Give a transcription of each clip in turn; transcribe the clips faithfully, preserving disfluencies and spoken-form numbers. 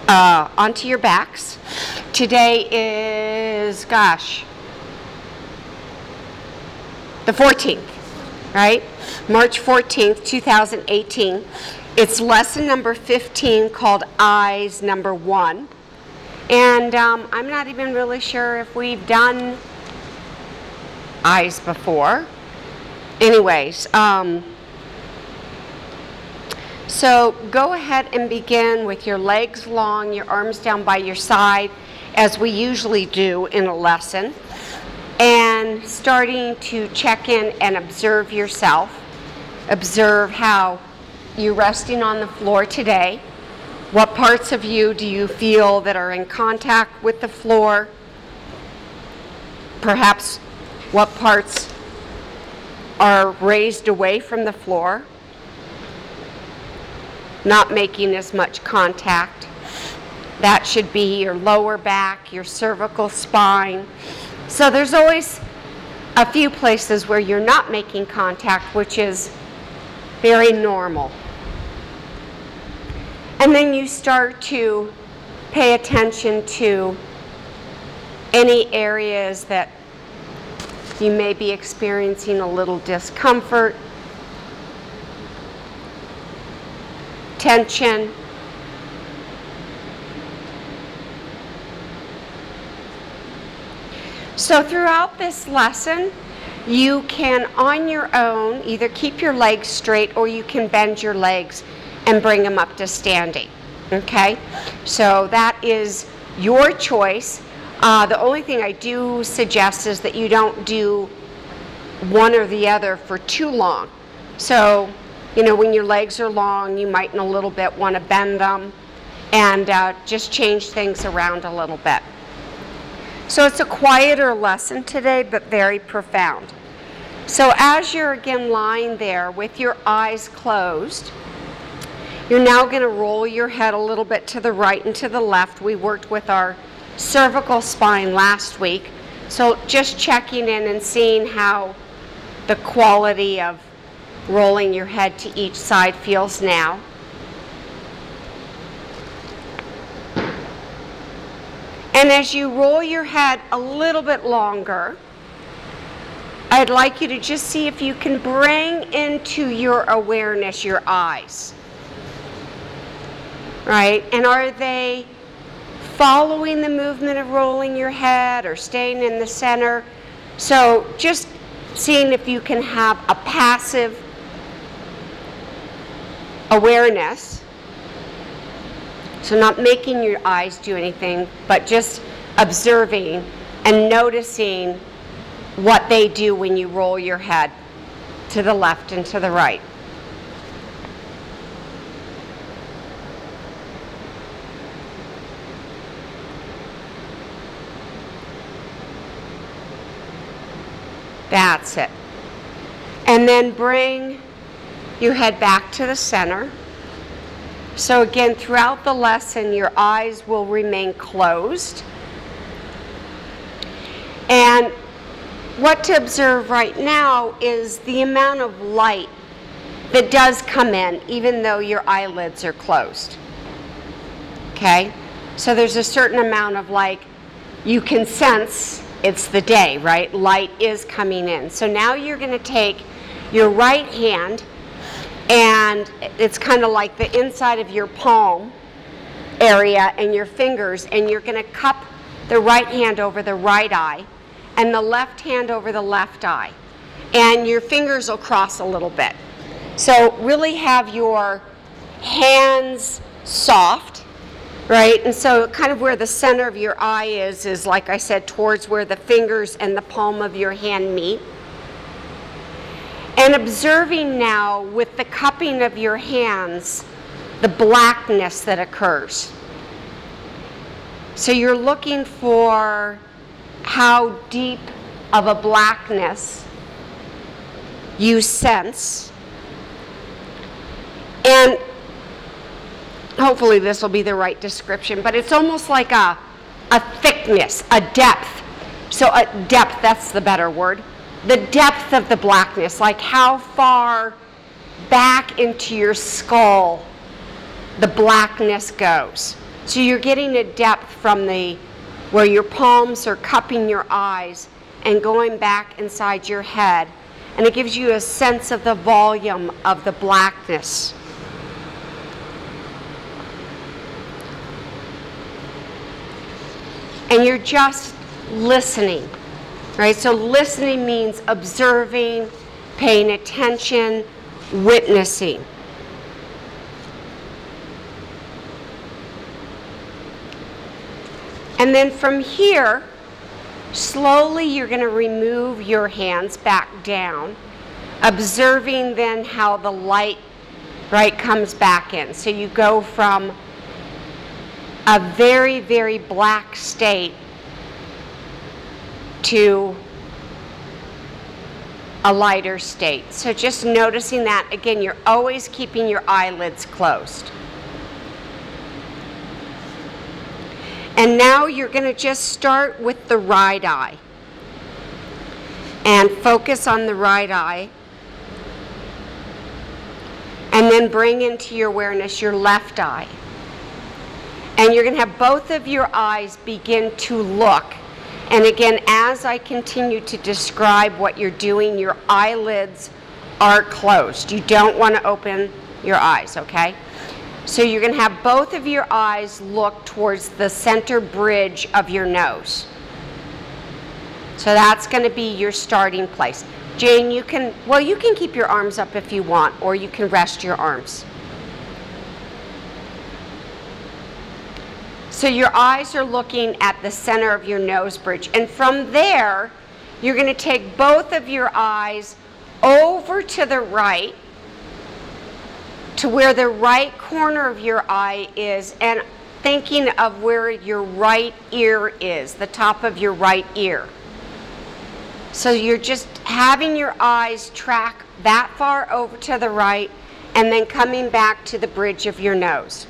uh, onto your backs. Today is, gosh, the fourteenth, right? March fourteenth, two thousand eighteen. It's lesson number fifteen called Eyes Number One. And um, I'm not even really sure if we've done eyes before. Anyways, um, so go ahead and begin with your legs long, your arms down by your side, as we usually do in a lesson, and starting to check in and observe yourself. Observe how you're resting on the floor today. What parts of you do you feel that are in contact with the floor? Perhaps what parts are raised away from the floor, not making as much contact. That should be your lower back, your cervical spine. So there's always a few places where you're not making contact, which is very normal. And then you start to pay attention to any areas that you may be experiencing a little discomfort, tension. So throughout this lesson, you can, on your own, either keep your legs straight or you can bend your legs and bring them up to standing, okay? So that is your choice. Uh, the only thing I do suggest is that you don't do one or the other for too long. So, you know, when your legs are long, you might in a little bit want to bend them and uh, just change things around a little bit. So it's a quieter lesson today, but very profound. So as you're again lying there with your eyes closed, you're now going to roll your head a little bit to the right and to the left. We worked with our cervical spine last week. So just checking in and seeing how the quality of rolling your head to each side feels now. And as you roll your head a little bit longer, I'd like you to just see if you can bring into your awareness your eyes. Right? And are they following the movement of rolling your head or staying in the center? So just seeing if you can have a passive awareness. So not making your eyes do anything, but just observing and noticing what they do when you roll your head to the left and to the right. That's it. And then bring your head back to the center. So again, throughout the lesson, your eyes will remain closed. And what to observe right now is the amount of light that does come in, even though your eyelids are closed. Okay? So there's a certain amount of, like, you can sense it's the day, right? Light is coming in. So now you're going to take your right hand, and it's kind of like the inside of your palm area and your fingers, and you're going to cup the right hand over the right eye and the left hand over the left eye. And your fingers will cross a little bit. So really have your hands soft, right? And so kind of where the center of your eye is, is like I said, towards where the fingers and the palm of your hand meet. And observing now with the cupping of your hands, the blackness that occurs. So you're looking for how deep of a blackness you sense. And hopefully this will be the right description, but it's almost like a, a thickness, a depth. So a depth, that's the better word. The depth of the blackness, like how far back into your skull the blackness goes. So you're getting a depth from the where your palms are cupping your eyes and going back inside your head, and it gives you a sense of the volume of the blackness. And you're just listening, right? So listening means observing, paying attention, witnessing. And then from here, slowly you're going to remove your hands back down, observing then how the light, right, comes back in. So you go from a very, very black state to a lighter state. So just noticing that, again, you're always keeping your eyelids closed. And now you're going to just start with the right eye and focus on the right eye, and then bring into your awareness your left eye. And you're going to have both of your eyes begin to look. And again, as I continue to describe what you're doing, your eyelids are closed. You don't want to open your eyes, okay? So you're going to have both of your eyes look towards the center bridge of your nose. So that's going to be your starting place. Jane, you can, well, you can keep your arms up if you want, or you can rest your arms. So your eyes are looking at the center of your nose bridge. And from there, you're going to take both of your eyes over to the right, to where the right corner of your eye is, and thinking of where your right ear is, the top of your right ear. So you're just having your eyes track that far over to the right, and then coming back to the bridge of your nose.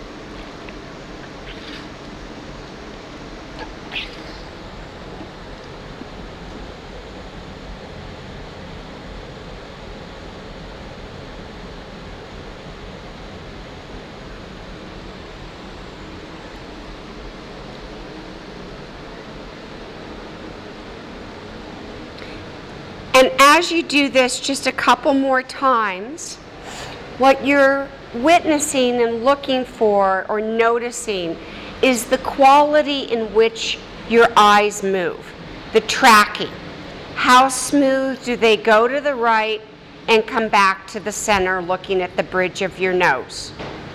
And as you do this just a couple more times, what you're witnessing and looking for or noticing is the quality in which your eyes move, the tracking. How smooth do they go to the right and come back to the center looking at the bridge of your nose?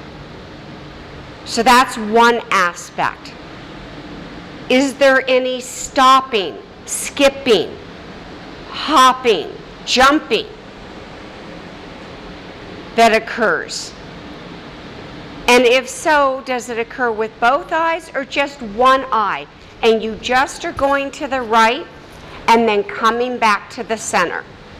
So that's one aspect. Is there any stopping, skipping, hopping, jumping that occurs? And if so, does it occur with both eyes or just one eye? And you just are going to the right and then coming back to the center.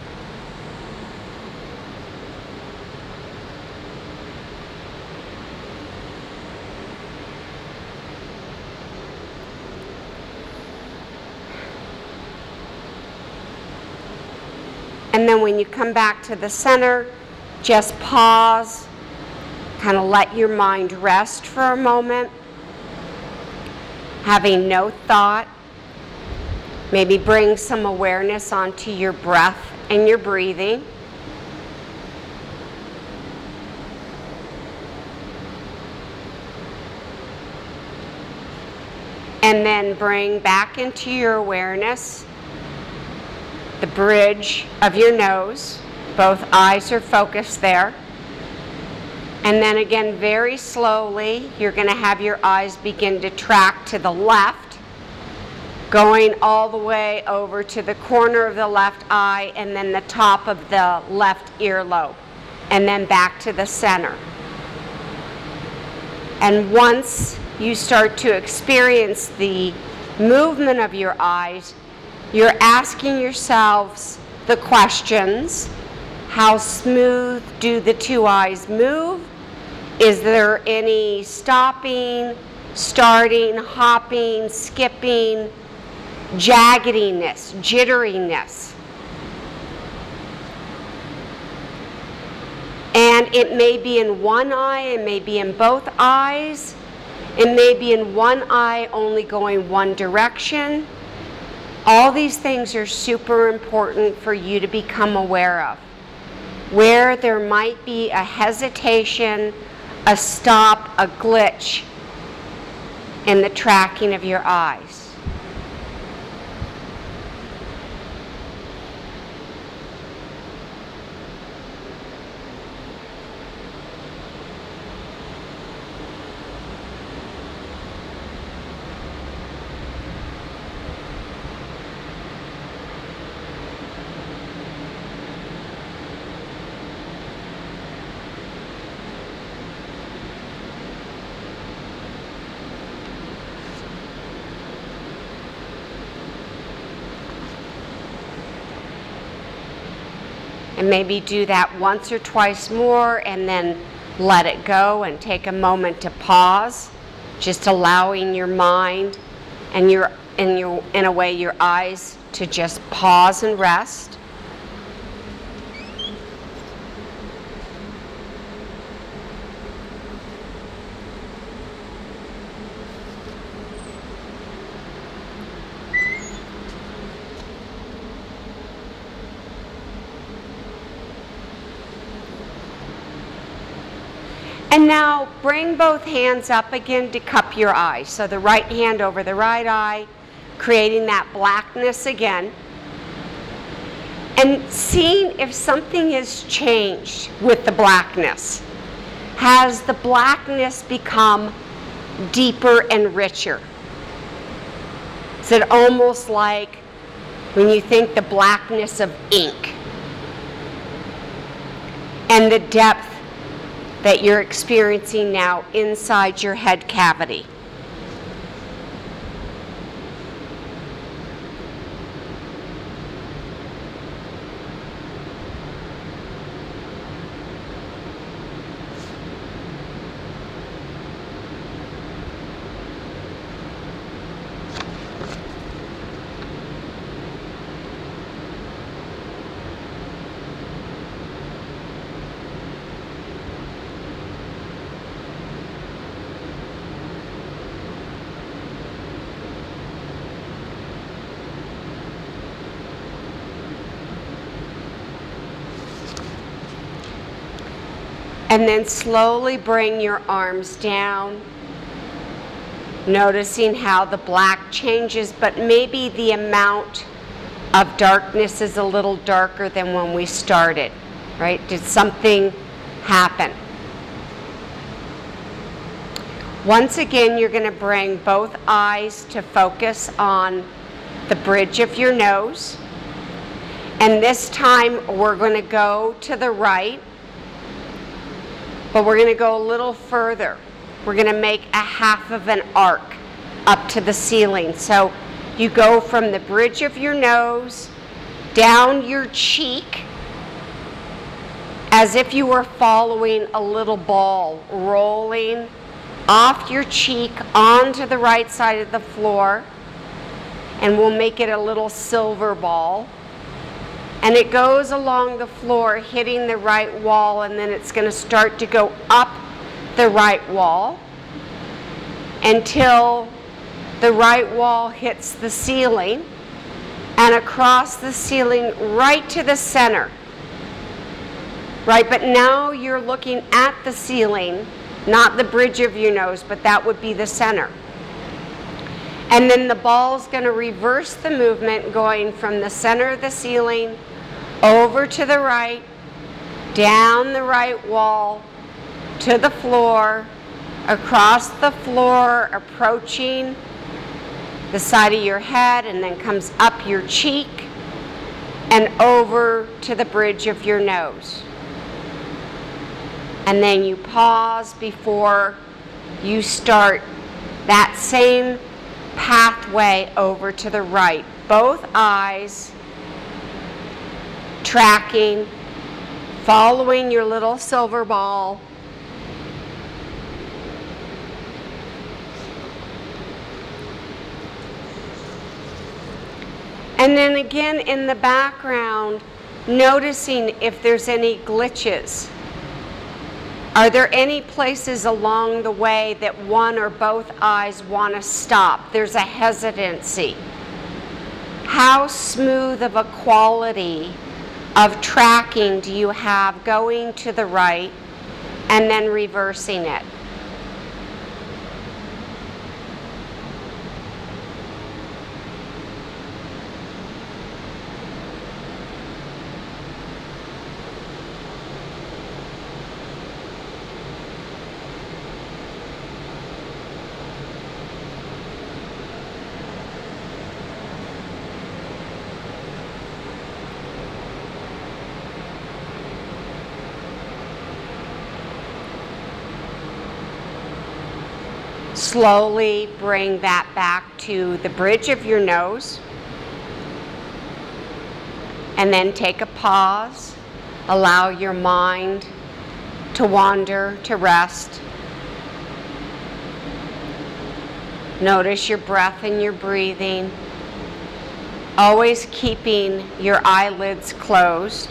And then when you come back to the center, just pause, kind of let your mind rest for a moment, having no thought. Maybe bring some awareness onto your breath and your breathing. And then bring back into your awareness the bridge of your nose. Both eyes are focused there. And then again, very slowly, you're going to have your eyes begin to track to the left, going all the way over to the corner of the left eye and then the top of the left earlobe, and then back to the center. And once you start to experience the movement of your eyes, you're asking yourselves the questions: how smooth do the two eyes move? Is there any stopping, starting, hopping, skipping, jaggediness, jitteriness? And it may be in one eye, it may be in both eyes. It may be in one eye only going one direction. All these things are super important for you to become aware of. Where there might be a hesitation, a stop, a glitch in the tracking of your eyes. And maybe do that once or twice more and then let it go and take a moment to pause, just allowing your mind and your in your in a way your eyes to just pause and rest. And now bring both hands up again to cup your eyes. So the right hand over the right eye, creating that blackness again. And seeing if something has changed with the blackness. Has the blackness become deeper and richer? Is it almost like when you think the blackness of ink and the depth that you're experiencing now inside your head cavity? And then slowly bring your arms down, noticing how the black changes, but maybe the amount of darkness is a little darker than when we started, right? Did something happen? Once again, you're going to bring both eyes to focus on the bridge of your nose. And this time, we're going to go to the right. But we're going to go a little further. We're going to make a half of an arc up to the ceiling. So you go from the bridge of your nose down your cheek as if you were following a little ball rolling off your cheek onto the right side of the floor. And we'll make it a little silver ball. And it goes along the floor, hitting the right wall, and then it's going to start to go up the right wall until the right wall hits the ceiling and across the ceiling right to the center. Right, but now you're looking at the ceiling, not the bridge of your nose, but that would be the center. And then the ball's going to reverse the movement, going from the center of the ceiling over to the right, down the right wall, to the floor, across the floor, approaching the side of your head, and then comes up your cheek and over to the bridge of your nose. And then you pause before you start that same pathway over to the right. Both eyes tracking, following your little silver ball. And then again in the background, noticing if there's any glitches Are there any places along the way that one or both eyes want to stop? There's a hesitancy. How smooth of a quality of tracking do you have going to the right and then reversing it? Slowly bring that back to the bridge of your nose. And then take a pause. Allow your mind to wander, to rest. Notice your breath and your breathing. Always keeping your eyelids closed.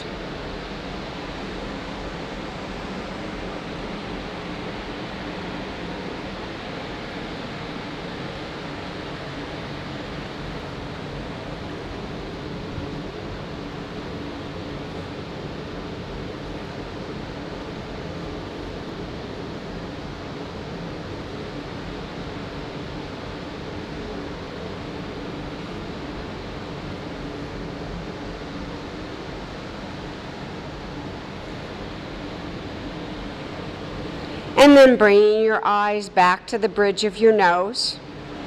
And then bringing your eyes back to the bridge of your nose.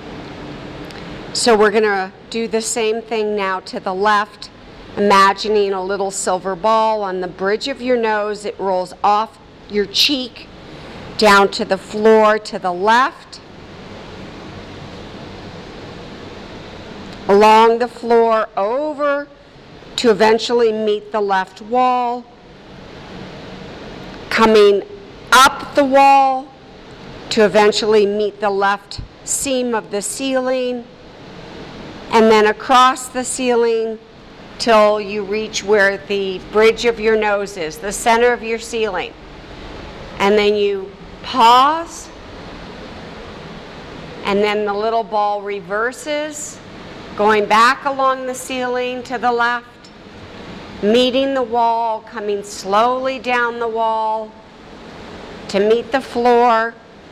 So we're going to do the same thing now to the left, imagining a little silver ball on the bridge of your nose. It rolls off your cheek down to the floor to the left, along the floor over to eventually meet the left wall, coming up the wall to eventually meet the left seam of the ceiling, and then across the ceiling till you reach where the bridge of your nose is, the center of your ceiling. And then you pause, and then the little ball reverses, going back along the ceiling to the left, meeting the wall, coming slowly down the wall to meet the floor,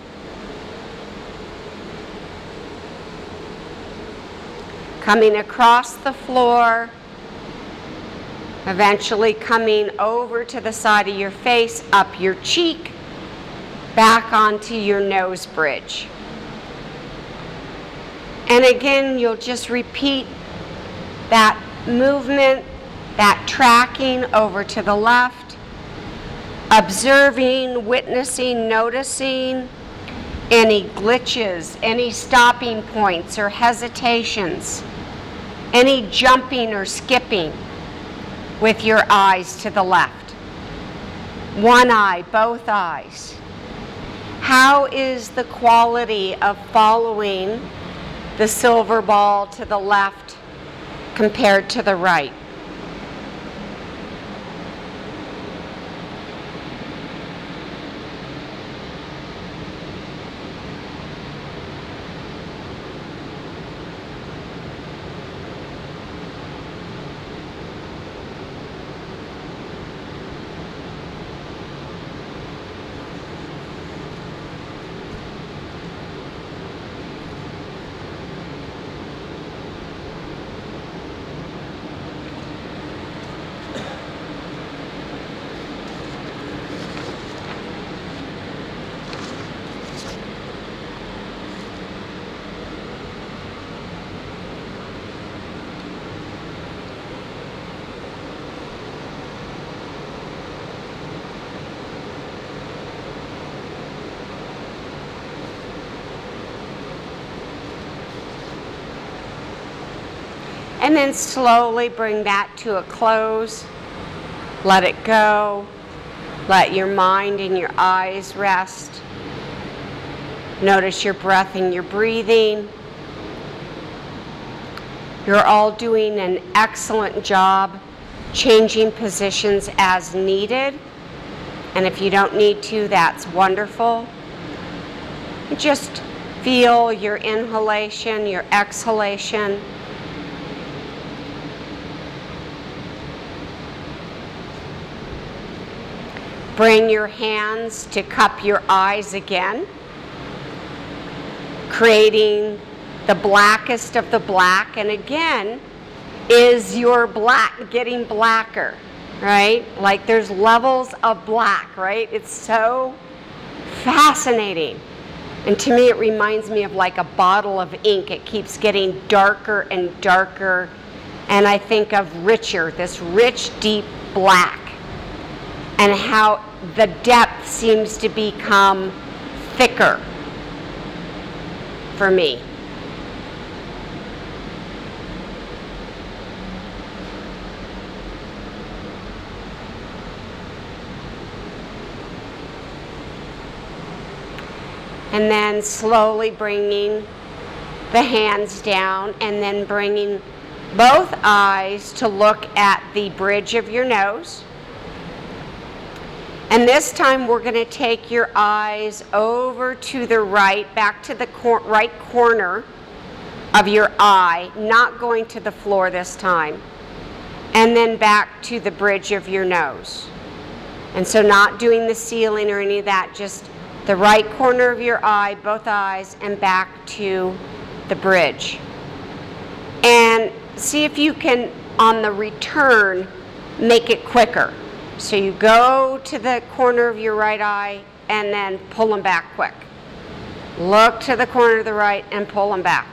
coming across the floor, eventually coming over to the side of your face, up your cheek, back onto your nose bridge. And again, you'll just repeat that movement, that tracking over to the left, observing, witnessing, noticing any glitches, any stopping points or hesitations, any jumping or skipping with your eyes to the left. One eye, both eyes. How is the quality of following the silver ball to the left compared to the right? And then slowly bring that to a close. Let it go. Let your mind and your eyes rest. Notice your breath and your breathing. You're all doing an excellent job changing positions as needed. And if you don't need to, that's wonderful. Just feel your inhalation, your exhalation. Bring your hands to cup your eyes again, creating the blackest of the black. And again, is your black getting blacker, right? Like there's levels of black, right? It's so fascinating. And to me, it reminds me of like a bottle of ink. It keeps getting darker and darker. And I think of richer, this rich, deep black. And how the depth seems to become thicker for me. And then slowly bringing the hands down and then bringing both eyes to look at the bridge of your nose. And this time we're going to take your eyes over to the right, back to the cor- right corner of your eye, not going to the floor this time, and then back to the bridge of your nose. And so not doing the ceiling or any of that, just the right corner of your eye, both eyes, and back to the bridge. And see if you can, on the return, make it quicker. So you go to the corner of your right eye and then pull them back quick. Look to the corner of the right and pull them back.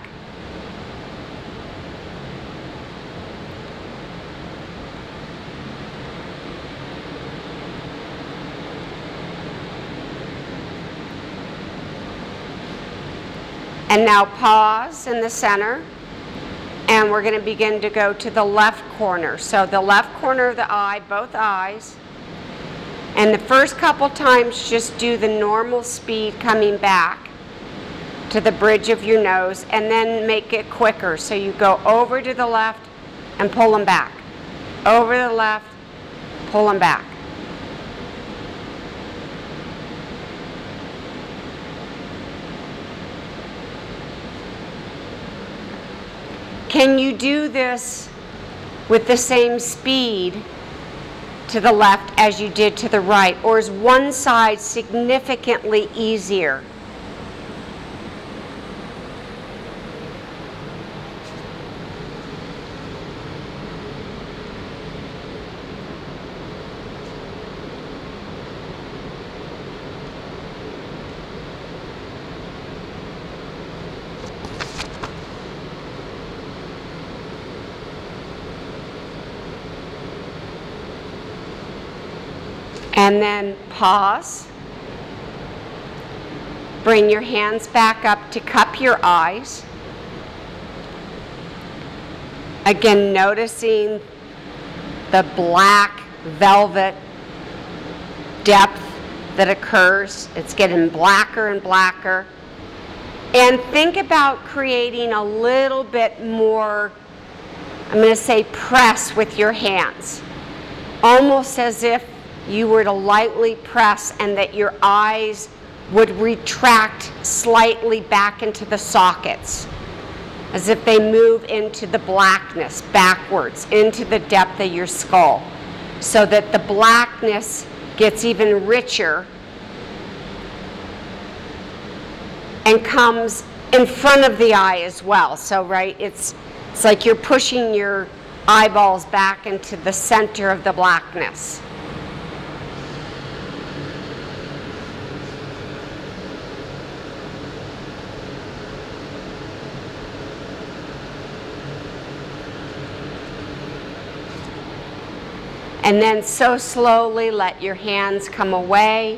And now pause in the center. And we're going to begin to go to the left corner. So the left corner of the eye, both eyes. And the first couple times, just do the normal speed coming back to the bridge of your nose, and then make it quicker. So you go over to the left and pull them back. Over to the left, pull them back. Can you do this with the same speed to the left as you did to the right? Or is one side significantly easier? And then pause. Bring your hands back up to cup your eyes. Again, noticing the black velvet depth that occurs. It's getting blacker and blacker. And think about creating a little bit more, I'm going to say, press with your hands. Almost as if you were to lightly press and that your eyes would retract slightly back into the sockets, as if they move into the blackness backwards, into the depth of your skull, so that the blackness gets even richer and comes in front of the eye as well. So, right, it's, it's like you're pushing your eyeballs back into the center of the blackness. And then so slowly let your hands come away.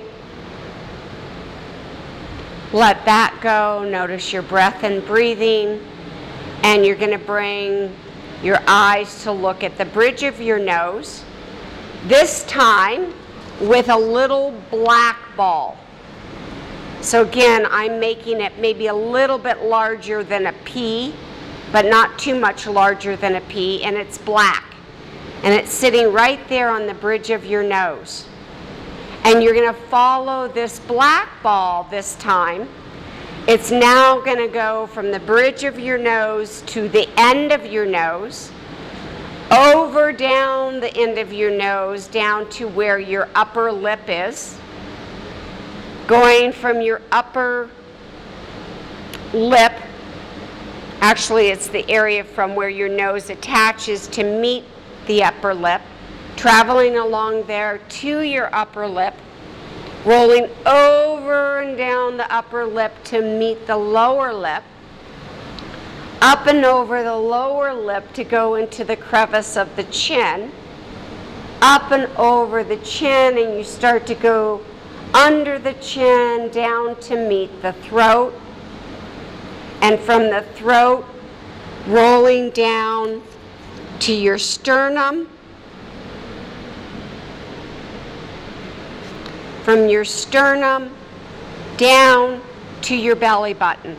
Let that go. Notice your breath and breathing. And you're going to bring your eyes to look at the bridge of your nose. This time with a little black ball. So again, I'm making it maybe a little bit larger than a pea, but not too much larger than a pea, and it's black. And it's sitting right there on the bridge of your nose. And you're going to follow this black ball this time. It's now going to go from the bridge of your nose to the end of your nose, over down the end of your nose, down to where your upper lip is, going from your upper lip, actually it's the area from where your nose attaches to meet the upper lip, traveling along there to your upper lip, rolling over and down the upper lip to meet the lower lip, up and over the lower lip to go into the crevice of the chin, up and over the chin, and you start to go under the chin down to meet the throat, and from the throat rolling down to your sternum, from your sternum down to your belly button.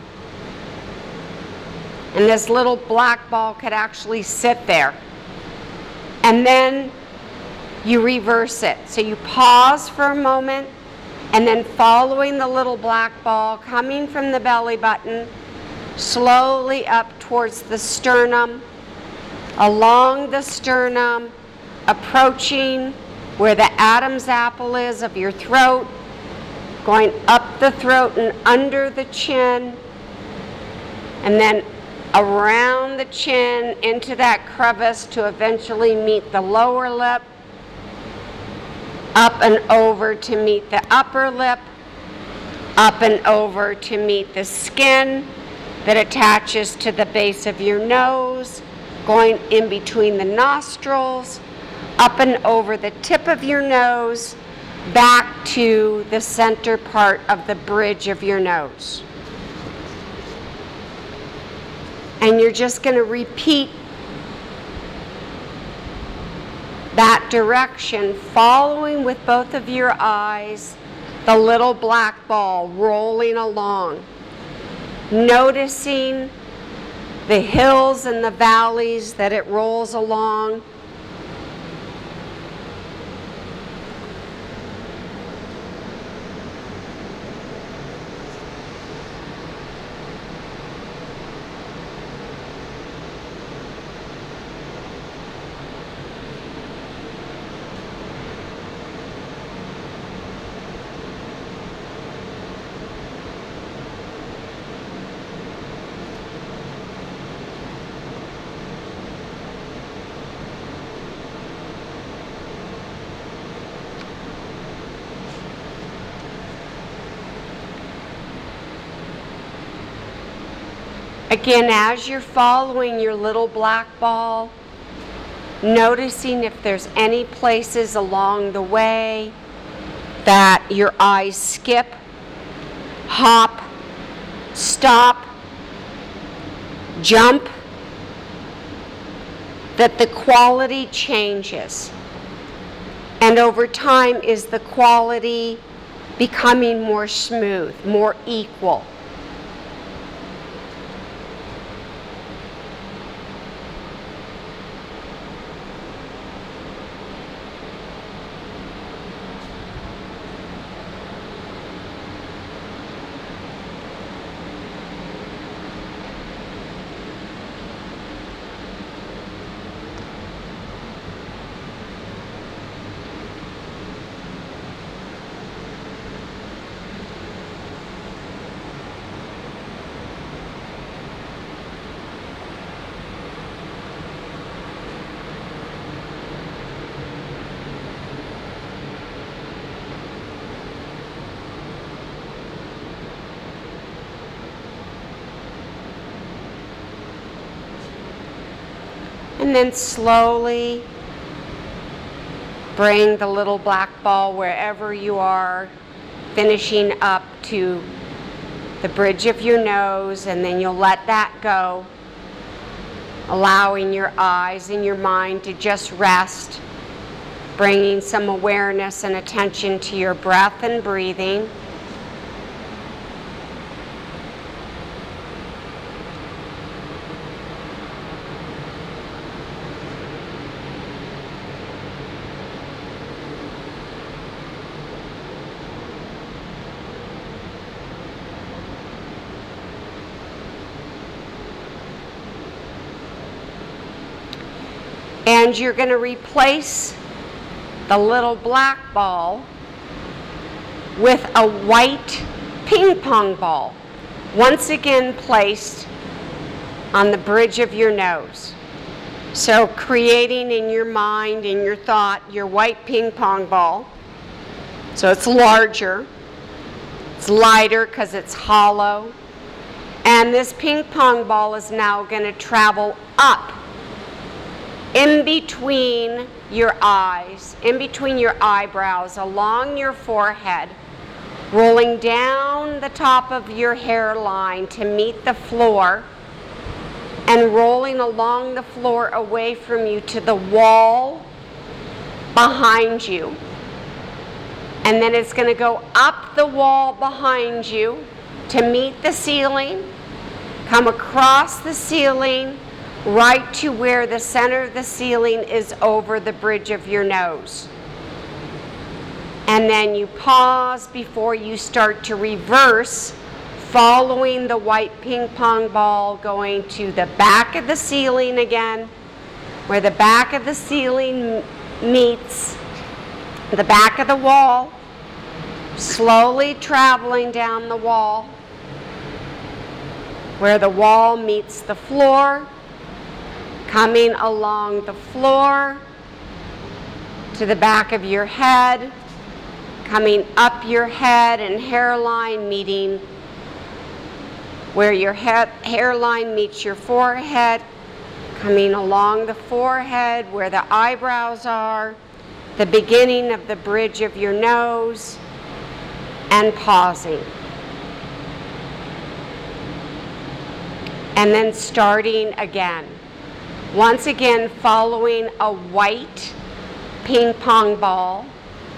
And this little black ball could actually sit there. And then you reverse it. So you pause for a moment, and then following the little black ball, coming from the belly button, slowly up towards the sternum, along the sternum, approaching where the Adam's apple is of your throat, going up the throat and under the chin, and then around the chin into that crevice to eventually meet the lower lip, up and over to meet the upper lip, up and over to meet the skin that attaches to the base of your nose, going in between the nostrils, up and over the tip of your nose, back to the center part of the bridge of your nose. And you're just going to repeat that direction, following with both of your eyes the little black ball rolling along, noticing the hills and the valleys that it rolls along. Again, as you're following your little black ball, noticing if there's any places along the way that your eyes skip, hop, stop, jump, that the quality changes. And over time, is the quality becoming more smooth, more equal? And then slowly bring the little black ball wherever you are, finishing up to the bridge of your nose, and then you'll let that go, allowing your eyes and your mind to just rest, bringing some awareness and attention to your breath and breathing. And you're going to replace the little black ball with a white ping pong ball, once again placed on the bridge of your nose. So creating in your mind, in your thought, your white ping pong ball. So it's larger, it's lighter because it's hollow. And this ping pong ball is now going to travel up in between your eyes, in between your eyebrows, along your forehead, rolling down the top of your hairline to meet the floor, and rolling along the floor away from you to the wall behind you. And then it's going to go up the wall behind you to meet the ceiling, come across the ceiling, right to where the center of the ceiling is over the bridge of your nose. And then you pause before you start to reverse, following the white ping pong ball, going to the back of the ceiling again, where the back of the ceiling meets the back of the wall, slowly traveling down the wall, where the wall meets the floor, coming along the floor to the back of your head, coming up your head and hairline, meeting where your head, hairline meets your forehead, coming along the forehead where the eyebrows are, the beginning of the bridge of your nose, and pausing. And then starting again. Once again, following a white ping pong ball,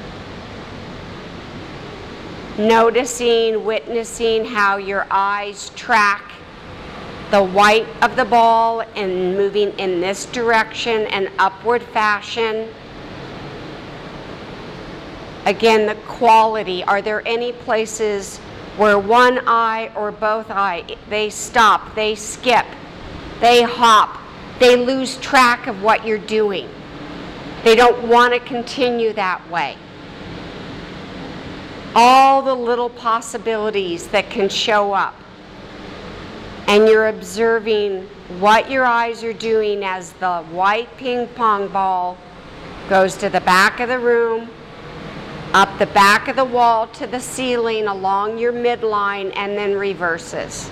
noticing, witnessing how your eyes track the white of the ball and moving in this direction and upward fashion. Again, the quality. Are there any places where one eye or both eye, they stop, they skip, they hop, they lose track of what you're doing? They don't want to continue that way. All the little possibilities that can show up. And you're observing what your eyes are doing as the white ping pong ball goes to the back of the room, up the back of the wall to the ceiling along your midline, and then reverses.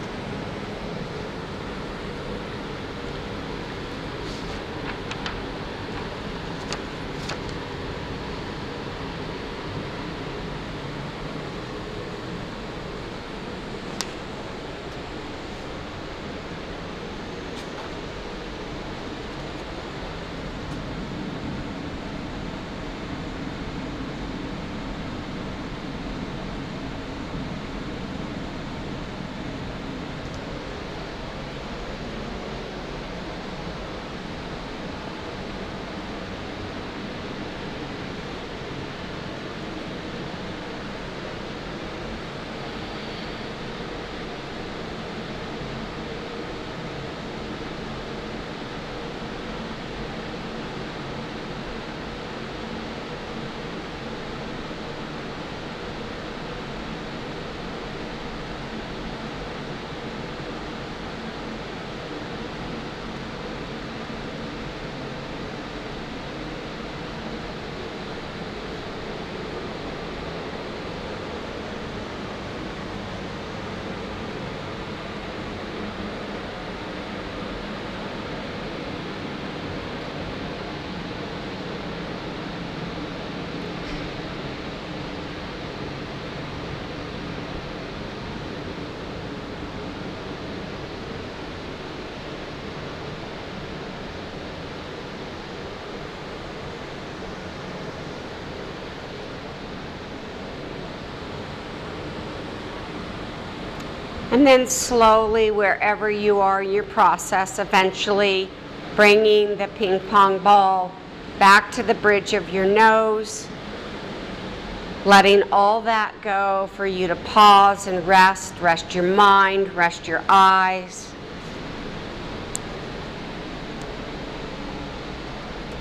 And then slowly, wherever you are in your process, eventually bringing the ping pong ball back to the bridge of your nose, letting all that go for you to pause and rest, rest your mind, rest your eyes.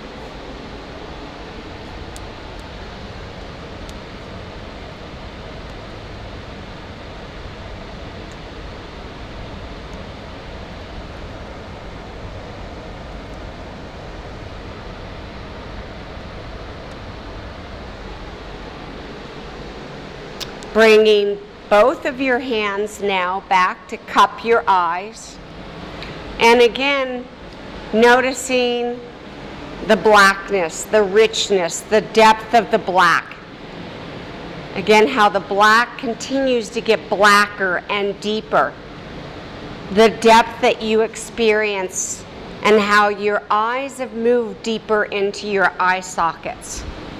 Bringing both of your hands now back to cup your eyes. And again, noticing the blackness, the richness, the depth of the black. Again, how the black continues to get blacker and deeper. The depth that you experience and how your eyes have moved deeper into your eye sockets.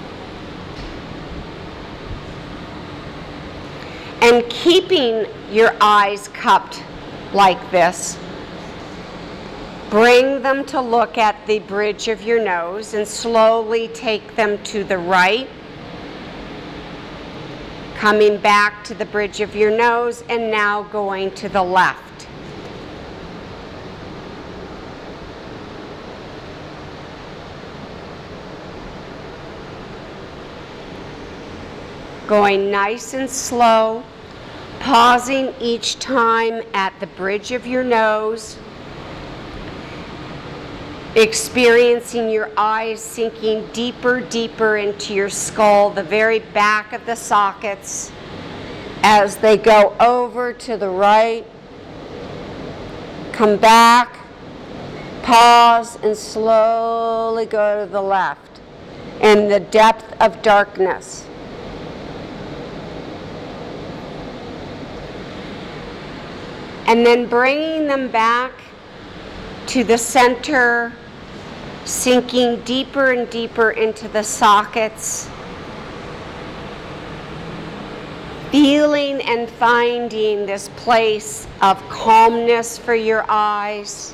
And keeping your eyes cupped like this, bring them to look at the bridge of your nose and slowly take them to the right. Coming back to the bridge of your nose and now going to the left. Going nice and slow, pausing each time at the bridge of your nose, experiencing your eyes sinking deeper, deeper into your skull, the very back of the sockets, as they go over to the right, come back, pause, and slowly go to the left in the depth of darkness. And then bringing them back to the center, sinking deeper and deeper into the sockets, feeling and finding this place of calmness for your eyes.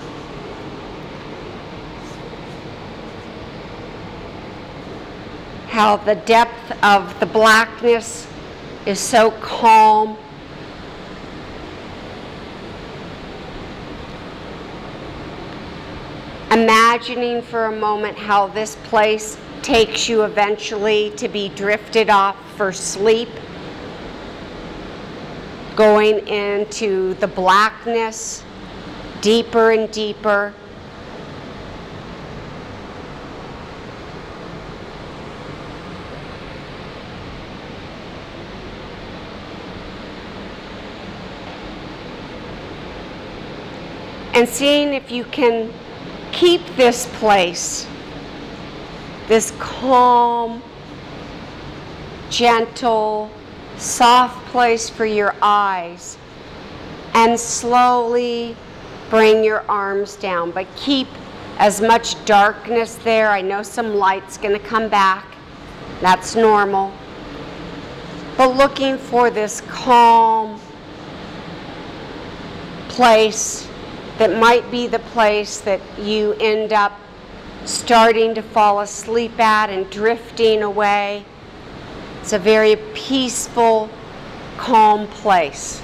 How the depth of the blackness is so calm. Imagining for a moment how this place takes you eventually to be drifted off for sleep, going into the blackness, deeper and deeper. And seeing if you can keep this place, this calm, gentle, soft place for your eyes, and slowly bring your arms down. But keep as much darkness there. I know some light's going to come back. That's normal. But looking for this calm place that might be the place that you end up starting to fall asleep at and drifting away. It's a very peaceful, calm place.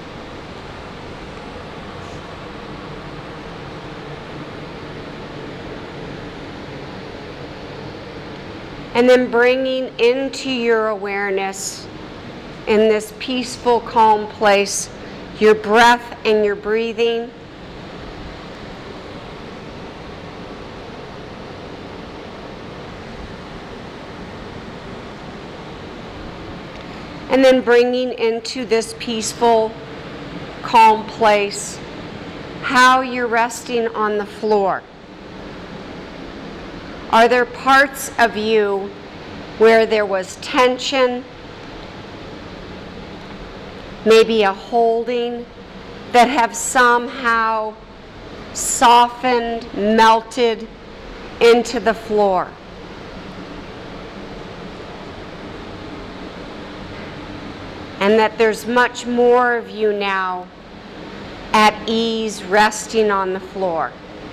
And then bringing into your awareness in this peaceful, calm place, your breath and your breathing. And then bringing into this peaceful, calm place how you're resting on the floor. Are there parts of you where there was tension, maybe a holding, that have somehow softened, melted into the floor? And that there's much more of you now at ease, resting on the floor.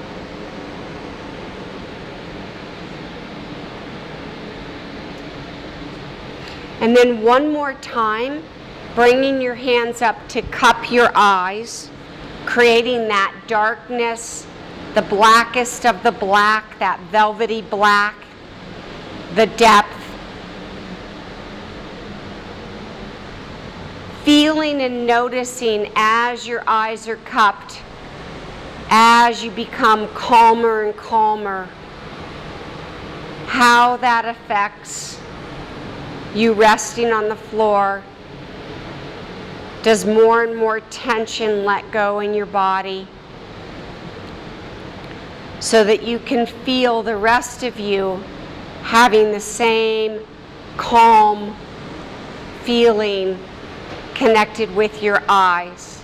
And then one more time, bringing your hands up to cup your eyes, creating that darkness, the blackest of the black, that velvety black, the depth. Feeling and noticing as your eyes are cupped, as you become calmer and calmer, how that affects you resting on the floor Does more and more tension let go in your body so that you can feel the rest of you having the same calm feeling connected with your eyes?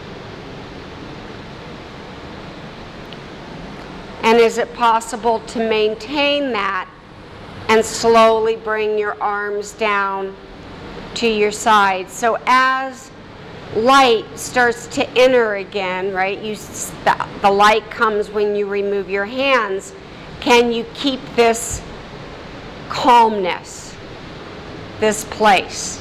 And is it possible to maintain that and slowly bring your arms down to your sides? So as light starts to enter again, right? You, the, the light comes when you remove your hands. Can you keep this calmness, this place?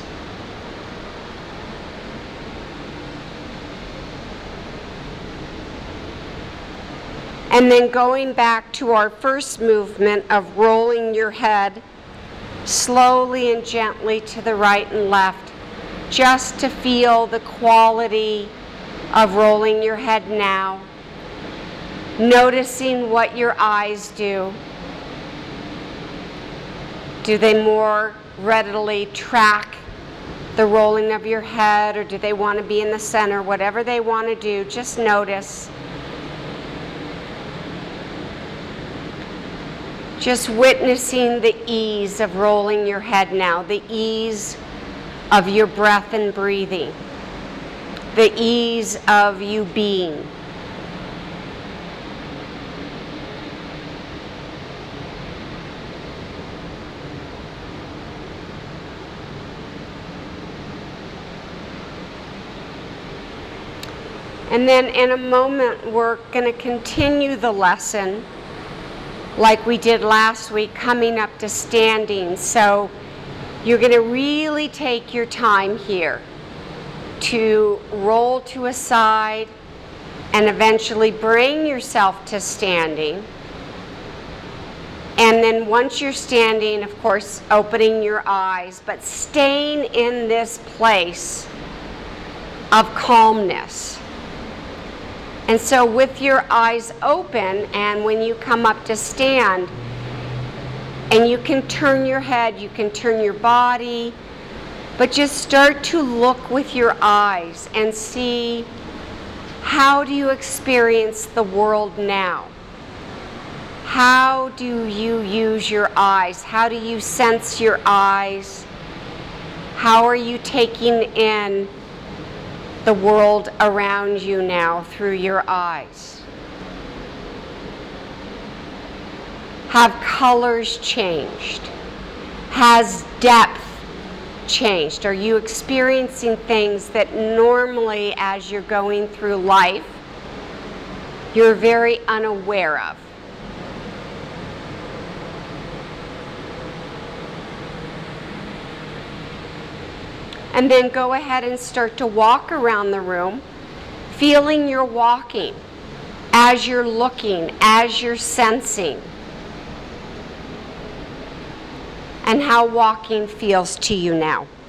And then going back to our first movement of rolling your head slowly and gently to the right and left, just to feel the quality of rolling your head now. Noticing what your eyes do. Do they more readily track the rolling of your head, or do they want to be in the center? Whatever they want to do, just notice. Just witnessing the ease of rolling your head now, the ease of your breath and breathing, the ease of you being. And then in a moment, we're going to continue the lesson like we did last week, coming up to standing. So you're going to really take your time here to roll to a side and eventually bring yourself to standing. And then once you're standing, of course, opening your eyes, but staying in this place of calmness. And so with your eyes open, and when you come up to stand, and you can turn your head, you can turn your body, but just start to look with your eyes and see, how do you experience the world now? How do you use your eyes? How do you sense your eyes? How are you taking in the world around you now through your eyes? Have colors changed? Has depth changed? Are you experiencing things that normally, as you're going through life, you're very unaware of? And then go ahead and start to walk around the room, feeling you're walking, as you're looking, as you're sensing, and how walking feels to you now.